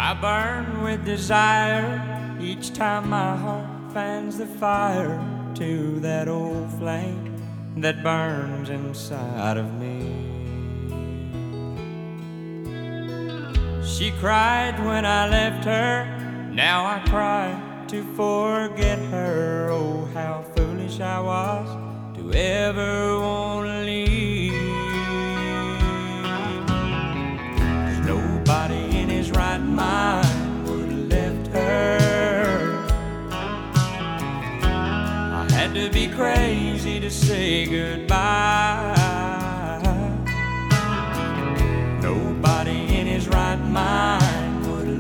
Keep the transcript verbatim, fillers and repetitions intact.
I burn with desire each time my heart fans the fire to that old flame that burns inside of me. She cried when I left her, now I cry to forget her. Oh, how foolish I was to ever want to leave. There's nobody in his right mind would have left her. I had to be crazy to say goodbye.